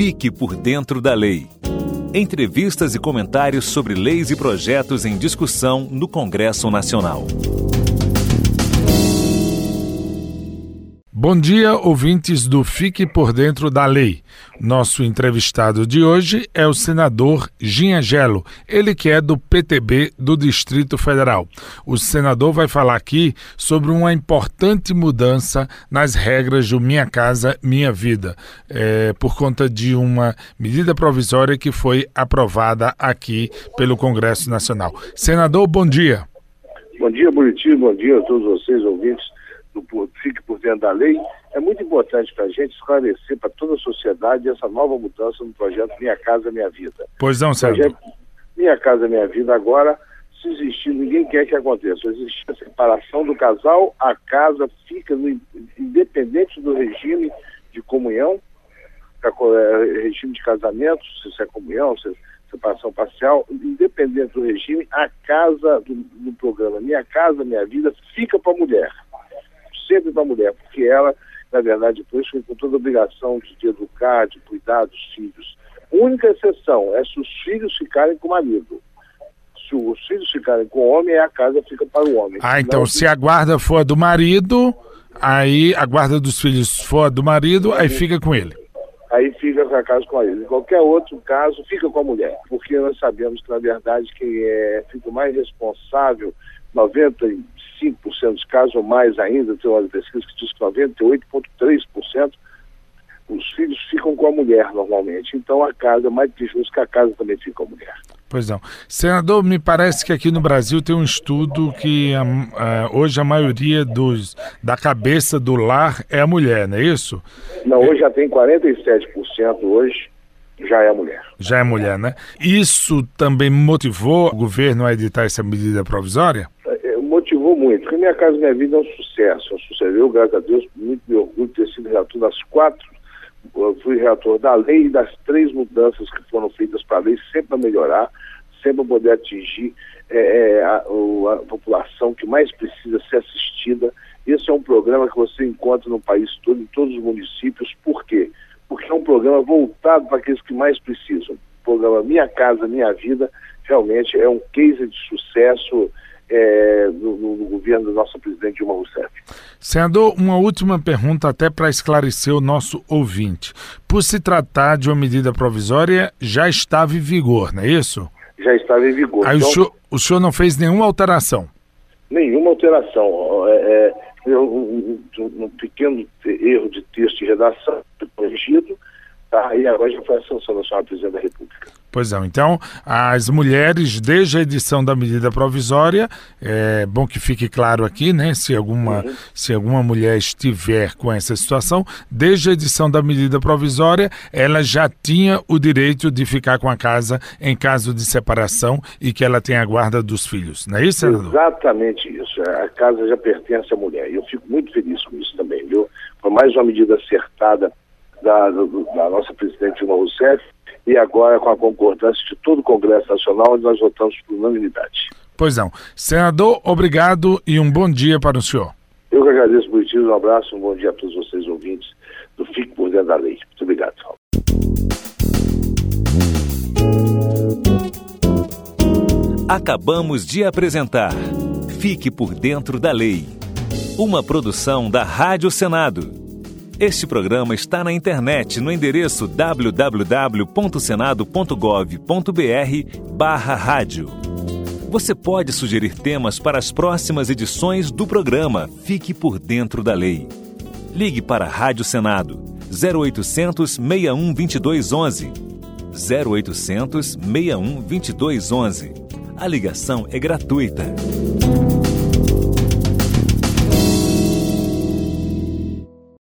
Fique por dentro da lei. Entrevistas e comentários sobre leis e projetos em discussão no Congresso Nacional. Bom dia, ouvintes do Fique por Dentro da Lei. Nosso entrevistado de hoje é o senador Ginhagelo, ele que é do PTB do Distrito Federal. O senador vai falar aqui sobre uma importante mudança nas regras do Minha Casa Minha Vida, por conta de uma medida provisória que foi aprovada aqui pelo Congresso Nacional. Senador, bom dia. Bom dia, Buriti, bom dia a todos vocês, ouvintes do Fique por Dentro da Lei. É muito importante para a gente esclarecer para toda a sociedade essa nova mudança no projeto Minha Casa Minha Vida. Pois não, senador. Minha Casa Minha Vida agora, se existir, ninguém quer que aconteça. Se existir a separação do casal, a casa fica independente do regime de comunhão, regime de casamento, se é comunhão, se é separação parcial, independente do regime, a casa do programa Minha Casa Minha Vida fica para a mulher. Sempre para a mulher, porque ela, na verdade, depois foi com toda a obrigação de educar, de cuidar dos filhos. A única exceção é se os filhos ficarem com o marido. Se os filhos ficarem com o homem, a casa fica para o homem. Então, se a guarda for a do marido, aí a guarda dos filhos for a do marido, aí fica com ele. Aí fica com a casa com o marido. Em qualquer outro caso, fica com a mulher. Porque nós sabemos que, na verdade, quem fica mais responsável, 95% dos casos, ou mais ainda, tem uma pesquisa que diz que 98,3% os filhos ficam com a mulher normalmente. Então a casa, mais que justo que a casa também fica com a mulher. Pois não. Senador, me parece que aqui no Brasil tem um estudo que hoje a maioria da cabeça do lar é a mulher, não é isso? Não, hoje já tem 47% hoje, já é a mulher. Já é mulher, né? Isso também motivou o governo a editar essa medida provisória? Motivou muito, porque Minha Casa Minha Vida é um sucesso. Eu, graças a Deus, muito me orgulho de ter sido relator das 4, eu fui relator da lei e das 3 mudanças que foram feitas para a lei, sempre para melhorar, sempre para poder atingir a população que mais precisa ser assistida. Esse é um programa que você encontra no país todo, em todos os municípios. Por quê? Porque é um programa voltado para aqueles que mais precisam. O programa Minha Casa Minha Vida realmente é um case de sucesso no governo do nosso presidente Dilma Rousseff. Senador, uma última pergunta até para esclarecer o nosso ouvinte. Por se tratar de uma medida provisória, já estava em vigor, não é isso? Já estava em vigor. Aí então, o senhor não fez nenhuma alteração? Nenhuma alteração. Um pequeno erro de texto e redação foi corrigido, tá? E agora já foi a sanção da senhora presidente da República. Pois é, então as mulheres, desde a edição da medida provisória, é bom que fique claro aqui, né, se alguma mulher estiver com essa situação, desde a edição da medida provisória, ela já tinha o direito de ficar com a casa em caso de separação e que ela tenha a guarda dos filhos, não é isso, senador? Exatamente isso, a casa já pertence à mulher, e eu fico muito feliz com isso também, viu? Foi mais uma medida acertada da nossa presidente Dilma Rousseff, e agora com a concordância de todo o Congresso Nacional, onde nós votamos por unanimidade. Pois não. Senador, obrigado e um bom dia para o senhor. Eu que agradeço, Buriti, um abraço, um bom dia a todos vocês ouvintes do Fique por Dentro da Lei. Muito obrigado. Acabamos de apresentar Fique por Dentro da Lei, uma produção da Rádio Senado. Este programa está na internet no endereço www.senado.gov.br/rádio. Você pode sugerir temas para as próximas edições do programa Fique por Dentro da Lei. Ligue para a Rádio Senado 0800 61 2211. 0800 61 2211. A ligação é gratuita.